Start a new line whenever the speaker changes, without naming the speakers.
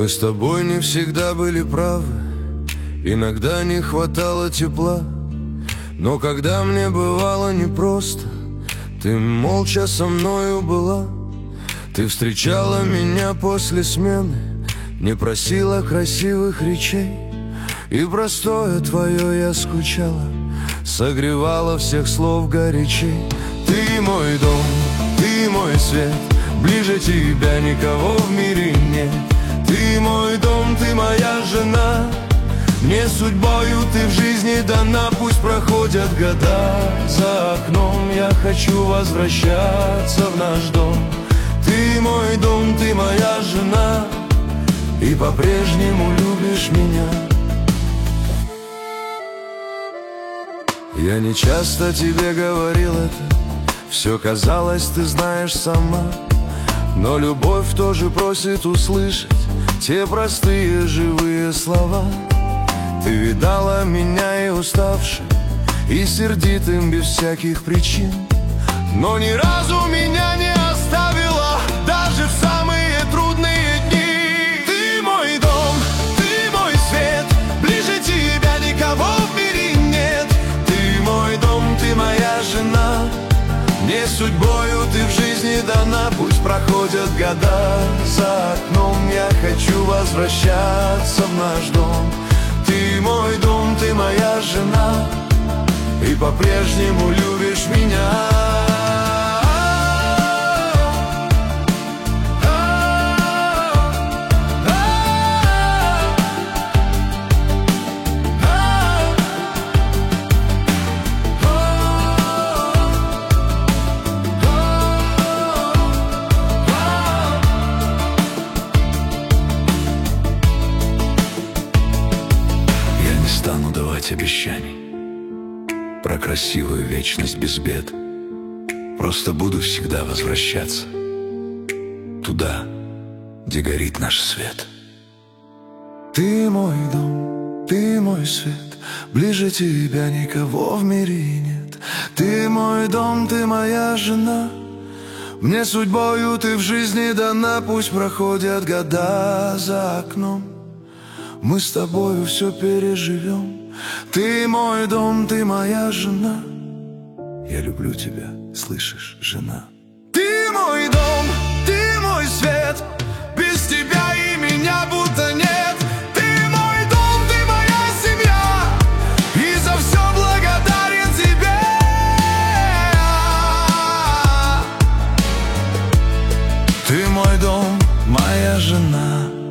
Мы с тобой не всегда были правы, иногда не хватало тепла. Но когда мне бывало непросто, ты молча со мною была. Ты встречала меня после смены, не просила красивых речей, и простое твое я скучала, согревала всех слов горячей. Ты мой дом, ты мой свет, ближе тебя никого в мире нет. Ты мой дом, ты моя жена, мне судьбою ты в жизни дана. Пусть проходят года, за окном я хочу возвращаться в наш дом. Ты мой дом, ты моя жена, и по-прежнему любишь меня. Я не часто тебе говорил это, все казалось, ты знаешь сама. Но любовь тоже просит услышать те простые живые слова. Ты видала меня и уставшим, и сердитым без всяких причин, но ни разу меня не оставила, даже в самые трудные дни. Ты мой дом, ты мой свет, ближе тебя никого в мире нет. Ты мой дом, ты моя жена, мне судьбою ты в жизни дана. Пусть проходят года, за окном я хочу возвращаться в наш дом. Ты мой дом, ты моя жена, и по-прежнему любишь меня.
Стану давать обещаний про красивую вечность без бед. Просто буду всегда возвращаться туда, где горит наш свет.
Ты мой дом, ты мой свет, ближе тебя никого в мире нет. Ты мой дом, ты моя жена, мне судьбою ты в жизни дана. Пусть проходят года, за окном мы с тобою все переживем. Ты мой дом, ты моя жена,
Я люблю тебя, слышишь, жена?
ты мой дом, ты мой свет, без тебя и меня будто нет. Ты мой дом, ты моя семья, и за все благодарен тебе. Ты мой дом, моя жена.